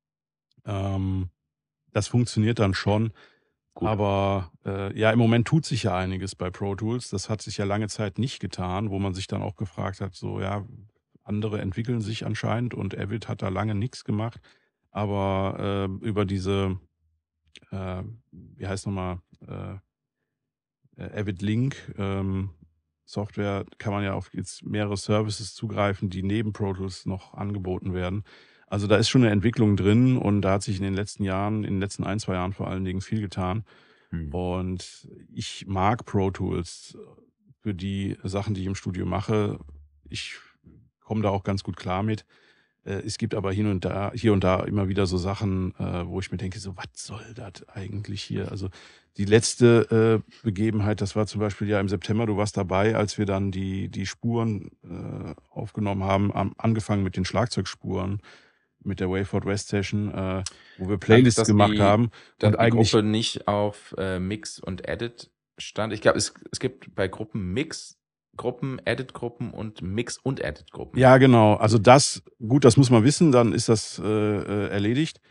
Ähm, das funktioniert dann schon. Gut. Aber äh, ja, im Moment tut sich ja einiges bei Pro Tools. Das hat sich ja lange Zeit nicht getan, wo man sich dann auch gefragt hat, so ja, andere entwickeln sich anscheinend und Avid hat da lange nichts gemacht. Aber äh, über diese, äh, wie heißt nochmal, äh, äh, Avid Link ähm, Software kann man ja auf jetzt mehrere Services zugreifen, die neben Pro Tools noch angeboten werden. Also da ist schon eine Entwicklung drin und da hat sich in den letzten Jahren, in den letzten ein, zwei Jahren vor allen Dingen viel getan. Hm. Und ich mag Pro Tools für die Sachen, die ich im Studio mache. Ich komme da auch ganz gut klar mit. Äh, es gibt aber hier und da, hier und da immer wieder so Sachen, äh, wo ich mir denke, so, was soll das eigentlich hier? Also die letzte äh, Begebenheit, das war zum Beispiel ja im September, du warst dabei, als wir dann die, die Spuren äh, aufgenommen haben, am, angefangen mit den Schlagzeugspuren, mit der Wayford West Session, äh, wo wir Kann es, Playlists dass gemacht die, haben dass und die eigentlich, Gruppe nicht auf äh, Mix und Edit stand? Ich glaube, es, es gibt bei Gruppen Mix, Gruppen, Edit-Gruppen und Mix- und Edit-Gruppen, ja ne? genau, also das, gut, das muss man wissen, dann ist das äh, äh, erledigt.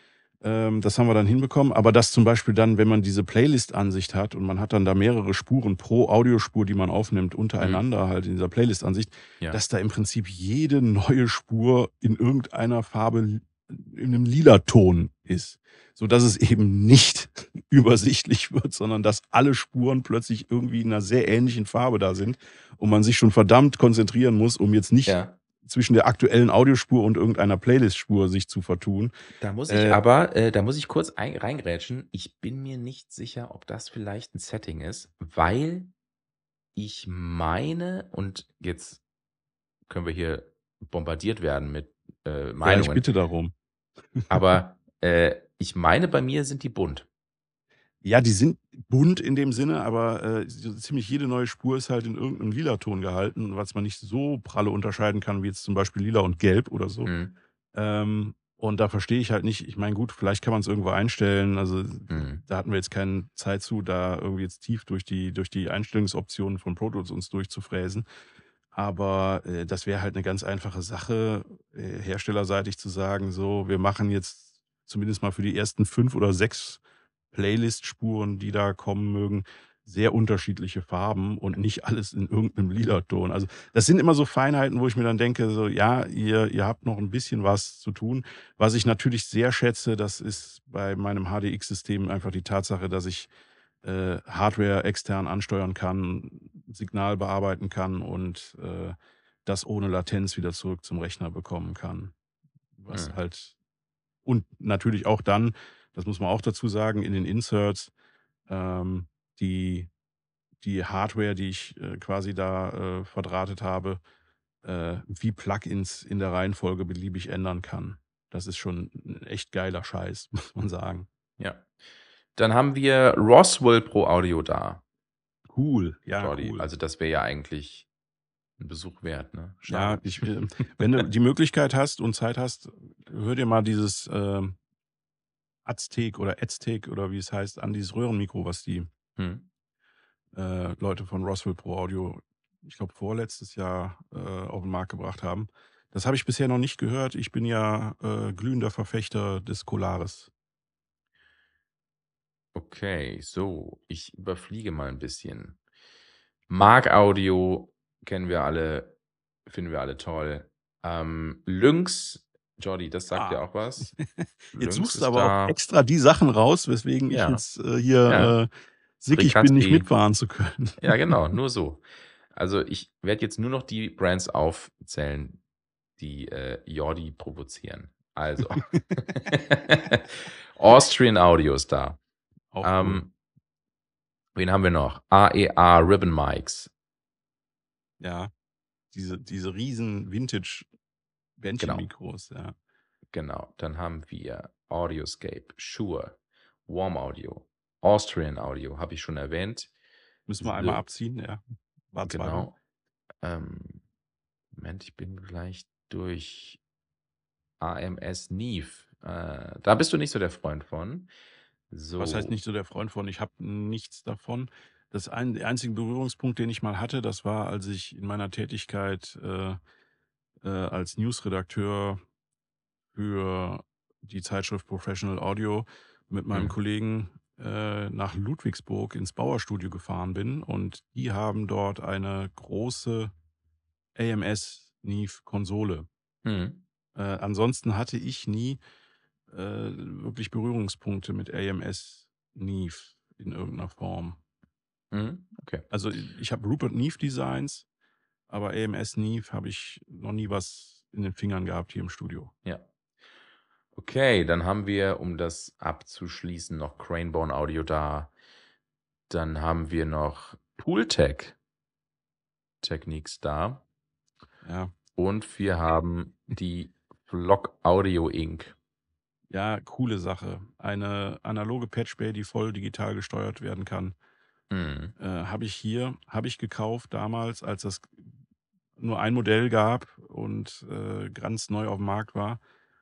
Ähm, das haben wir dann hinbekommen. Aber dass zum Beispiel dann, wenn man diese Playlist-Ansicht hat und man hat dann da mehrere Spuren pro Audiospur, die man aufnimmt, Mhm. untereinander halt in dieser Playlist-Ansicht, Ja. dass da im Prinzip jede neue Spur in irgendeiner Farbe l in 'nem Lilaton ist, sodass es eben nicht übersichtlich wird, sondern dass alle Spuren plötzlich irgendwie in 'ner sehr ähnlichen Farbe da sind und man sich schon verdammt konzentrieren muss, um jetzt nicht Ja. zwischen der aktuellen Audiospur und irgendeiner Playlist-Spur sich zu vertun. Da muss ich Äh aber äh, da muss ich kurz ein reingrätschen. Ich bin mir nicht sicher, ob das vielleicht 'n Setting ist, weil ich meine und jetzt können wir hier bombardiert werden mit, äh, Ja, ich Meinungen. bitte darum. Aber, äh, ich meine, bei mir sind die bunt. Ja, die sind bunt in dem Sinne, aber, äh, so ziemlich jede neue Spur ist halt in irgend 'nem Lilaton gehalten, was man nicht so pralle unterscheiden kann wie jetzt zum Beispiel Lila und Gelb oder so. Mhm. Ähm, und da verstehe ich halt nicht ich meine, gut, vielleicht kann man's irgendwo einstellen. Also, Mhm. da hatten wir jetzt keine Zeit zu, da irgendwie jetzt tief durch die durch die Einstellungsoptionen von Pro Tools uns durchzufräsen. Aber, äh, das wäre halt 'ne ganz einfache Sache, äh, herstellerseitig zu sagen: „So, wir machen jetzt zumindest mal für die ersten fünf oder sechs Playlist-Spuren, die da kommen mögen, sehr unterschiedliche Farben und nicht alles in irgend 'nem Lilaton.“ Also, das sind immer so Feinheiten, wo ich mir dann denke, so: „Ja, ihr ihr habt noch 'n bisschen was zu tun.“ Was ich natürlich sehr schätze, das ist bei meinem H D X-System einfach die Tatsache, dass ich, äh, Hardware extern ansteuern kann, Signal bearbeiten kann und, äh, das ohne Latenz wieder zurück zum Rechner bekommen kann. Was Mhm. halt und natürlich auch dann, das muss man auch dazu sagen, in den Inserts, ähm, die die Hardware, die ich, äh, quasi da, äh, verdrahtet habe, äh, wie Plugins in der Reihenfolge beliebig ändern kann. Das ist schon 'n echt geiler Scheiß, muss man sagen. Ja. Dann haben wir Roswell Pro Audio da. Cool, ja, Jordi, cool. also das wäre ja eigentlich 'n Besuch wert, ne? Ja, Schade. ich, ähm wenn du die Möglichkeit hast und Zeit hast, hör dir mal dieses, ähm Aztec oder Aztec oder wie es heißt, an, dieses Röhrenmikro, was die Mhm. äh, Leute von Roswell Pro Audio, ich glaube, vorletztes Jahr, äh, auf 'n Markt gebracht haben. Das habe ich bisher noch nicht gehört. Ich bin ja, äh, glühender Verfechter des Polaris. Okay, so, ich überfliege mal 'n bisschen. Mark Audio kennen wir alle, finden wir alle toll. Ähm, Lynx, Jordi, das sagt dir Ah. auch was? Jetzt Lynx suchst du ist aber auch da. extra die Sachen raus, weswegen ich Ja. jetzt, äh, Ja. hier, äh, sickig bin, nicht Fricassi. mitfahren zu können. Ja, genau, nur so. Also, ich werde jetzt nur noch die Brands aufzählen, die, äh, Jordi provozieren. Also, Austrian Audio ist da. Auch cool. Ähm wen haben wir noch? A E A Ribbon Mics. Ja, diese diese riesen Genau. Vintage-Bändchenmikros, ja. Genau. Dann haben wir Audioscape, Shure, Warm Audio, Austrian Audio, habe ich schon erwähnt. Müssen wir einmal The abziehen, ja. War zweimal. Genau. Ähm, Moment, ich bin gleich durch. AMS Neve, äh, da bist du nicht so der Freund von. Was heißt So. nicht so der Freund von? Ich habe nichts davon. Das ein der einzige Berührungspunkt, den ich mal hatte, das war, als ich in meiner Tätigkeit, äh, äh, als Newsredakteur für die Zeitschrift Professional Audio mit meinem Mhm. Kollegen, äh, nach Ludwigsburg ins Bauer-Studio gefahren bin und die haben dort eine große AMS Neve Konsole. Mhm. Äh, ansonsten hatte ich nie, äh, wirklich Berührungspunkte mit AMS Neve in irgend 'ner Form. Mhm, okay. Also, i ich habe Rupert Neve Designs, aber AMS Neve habe ich noch nie was in den Fingern gehabt hier im Studio. Ja. Okay, dann haben wir, um das abzuschließen, noch Cranebourne Audio da. Dann haben wir noch Pultec Technics da. Ja. Und wir haben die Flock Audio Inc. Ja, coole Sache. Eine analoge Patch Bay, die voll digital gesteuert werden kann. Mhm. Äh, habe ich hier habe ich gekauft damals, als das nur ein Modell gab und, äh, ganz neu auf'm Markt war.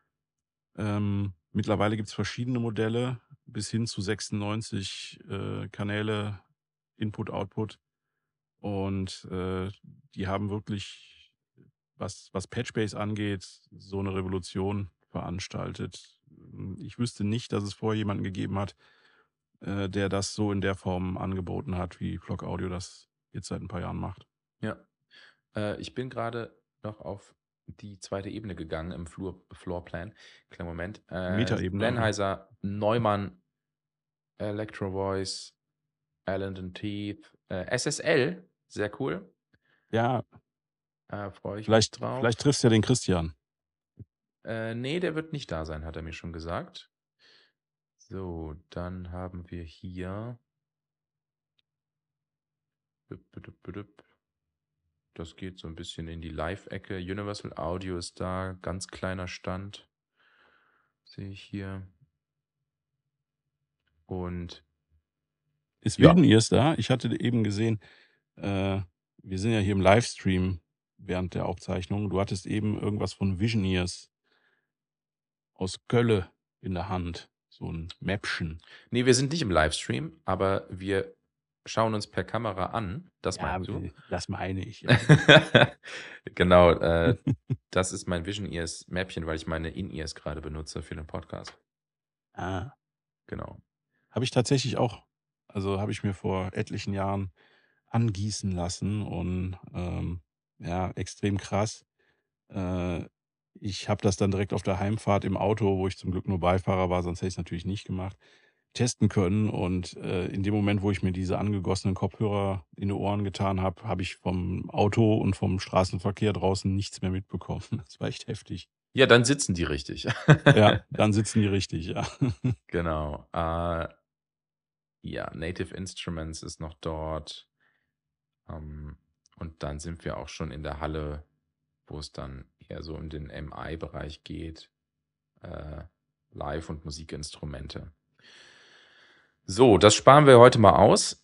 Ähm, mittlerweile gibt's verschiedene Modelle bis hin zu sechsundneunzig, äh, Kanäle Input, Output. Und, äh, die haben wirklich, was was Patch Bays angeht, so 'ne Revolution veranstaltet. hm, ich wüsste nicht, dass es vorher jemanden gegeben hat, äh, der das so in der Form angeboten hat, wie Flock Audio das jetzt seit ein paar Jahren macht. Ja. Äh, ich bin gerade noch auf die zweite Ebene gegangen im Flur Floorplan. Kleinen Moment. Äh, Metaebene, oder? Sennheiser, Neumann, Electro Voice, Allen Teeth, äh, S S L, sehr cool. Ja, Äh, freue ich mich vielleicht vielleicht drauf. triffst du ja den Christian. Äh, ne, der wird nicht da sein, hat er mir schon gesagt. So, dann haben wir hier düpp, düpp, düpp. Das geht so ein bisschen in die Live-Ecke. Universal Audio ist da, ganz kleiner Stand, sehe ich hier. Und Ist ja, Vision Ears da? Ich hatte eben gesehen, äh, wir sind ja hier im Livestream während der Aufzeichnung. Du hattest eben irgendwas von Vision Ears aus Gölle in der Hand, so 'n Mäppchen. ne, wir sind nicht im Livestream, aber wir schauen uns per Kamera an. Das Ja, meinst du? äh, das meine ich, ja, genau. Genau, äh, das ist mein Vision Ears Mäppchen, weil ich meine In-Ears gerade benutze für den Podcast. Ah, Genau. habe ich tatsächlich auch, also, habe ich mir vor etlichen Jahren angießen lassen und, ähm, ja, extrem krass. Äh, ich habe das dann direkt auf der Heimfahrt im Auto, wo ich zum Glück nur Beifahrer war, sonst hätte ich's natürlich nicht gemacht, testen können. Und, äh, in dem Moment, wo ich mir diese angegossenen Kopfhörer in die Ohren getan habe, habe ich vom Auto und vom Straßenverkehr draußen nichts mehr mitbekommen. Das war echt heftig. Ja, dann sitzen die richtig. Ja, dann sitzen die richtig, ja. Genau. Äh, ja, Native Instruments ist noch dort. Ähm, und dann sind wir auch schon in der Halle, wo es dann eher so in den M I-Bereich geht. Äh, Live- und Musikinstrumente. So, das sparen wir heute mal aus.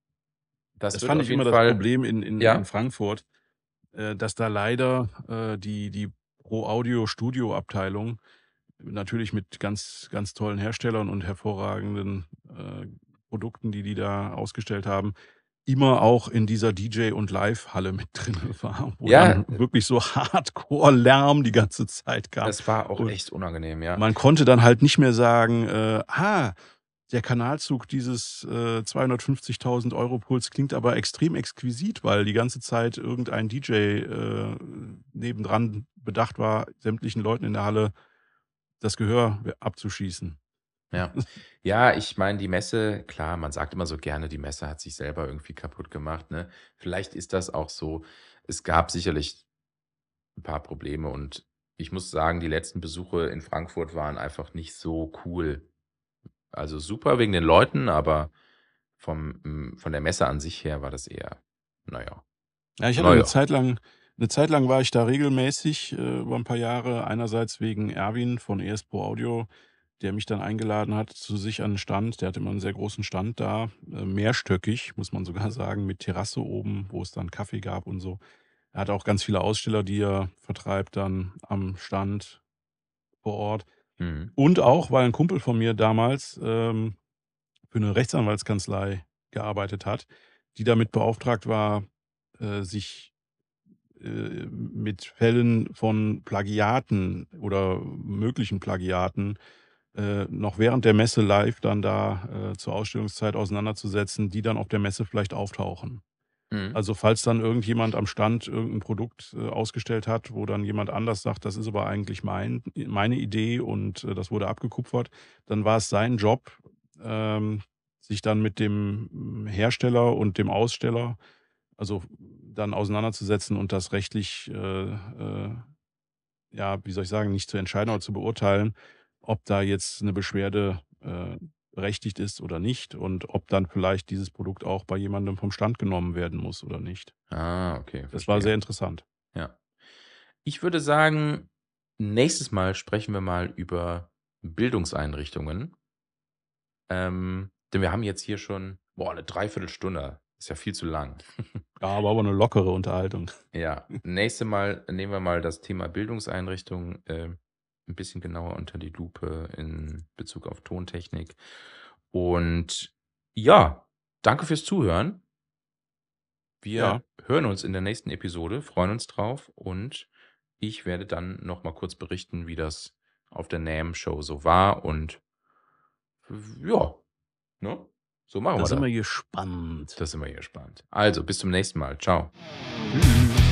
Das Das wird fand auf ich jeden immer das Fall Problem in in in ja? Frankfurt, äh, dass da leider, äh, die die Pro Audio Studio Abteilung natürlich mit ganz ganz tollen Herstellern und hervorragenden, äh, Produkten, die die da ausgestellt haben, immer auch in dieser D J und Live-Halle mit drinne war, wo Ja, dann wirklich so Hardcore-Lärm die ganze Zeit kam. es war auch Und echt unangenehm, ja. man konnte dann halt nicht mehr sagen, äh: „Ah, der Kanalzug dieses, äh, zweihundertfünfzigtausend Euro Puls klingt aber extrem exquisit“, weil die ganze Zeit irgendein D J, äh, nebendran bedacht war, sämtlichen Leuten in der Halle das Gehör w abzuschießen. Ja. Ja, ich meine, die Messe klar, man sagt immer so gerne, die Messe hat sich selber irgendwie kaputt gemacht, ne? Vielleicht ist das auch so. Es gab sicherlich 'n paar Probleme und ich muss sagen, die letzten Besuche in Frankfurt waren einfach nicht so cool. Also, super wegen den Leuten, aber vom hm, von der Messe an sich her war das eher, na ja, Ja, ich hatte na 'ne ja. Zeit lang 'ne Zeit lang war ich da regelmäßig, äh, über 'n paar Jahre. Einerseits wegen Erwin von E S Pro Audio, der mich dann eingeladen hat zu sich an 'n Stand. Der hatte immer 'n sehr großen Stand da, äh, mehrstöckig, muss man sogar sagen, mit Terrasse oben, wo es dann Kaffee gab und so. Er hat auch ganz viele Aussteller, die er vertreibt dann am Stand vor Ort. Mhm. Und auch, weil 'n Kumpel von mir damals, ähm, für 'ne Rechtsanwaltskanzlei gearbeitet hat, die damit beauftragt war, äh, sich, äh, mit Fällen von Plagiaten oder möglichen Plagiaten, äh, noch während der Messe live dann da, äh, zur Ausstellungszeit auseinanderzusetzen, die dann auf der Messe vielleicht auftauchen. Mhm. Also, falls dann irgendjemand am Stand irgend 'n Produkt, äh, ausgestellt hat, wo dann jemand anders sagt: „Das ist aber eigentlich mein meine Idee und, äh, das wurde abgekupfert“, dann war es sein Job, ähm, sich dann mit dem, hm, Hersteller und dem Aussteller, also, dann auseinanderzusetzen und das rechtlich, äh, äh, ja, wie soll ich sagen, nicht zu entscheiden, aber zu beurteilen, ob da jetzt 'ne Beschwerde, äh, berechtigt ist oder nicht und ob dann vielleicht dieses Produkt auch bei jemandem vom Stand genommen werden muss oder nicht. Ah, okay, Das war verstehe. sehr interessant. Ja. Ich würde sagen, nächstes Mal sprechen wir mal über Bildungseinrichtungen. Ähm, denn wir haben jetzt hier schon, boah, 'ne Dreiviertelstunde. Ist ja viel zu lang. Ja, war aber 'ne lockere Unterhaltung. Ja, nächste Mal nehmen wir mal das Thema Bildungseinrichtungen, ähm, 'n bisschen genauer unter die Lupe in Bezug auf Tontechnik. Und ja, danke fürs Zuhören. Wir Ja. hören uns in der nächsten Episode, freuen uns drauf und ich werde dann noch mal kurz berichten, wie das auf der NAMM-Show so war und w ja, ne? So machen Da wir sind das. wir gespannt. Da sind wir gespannt. Also, bis zum nächsten Mal. Tschau. Tschüss.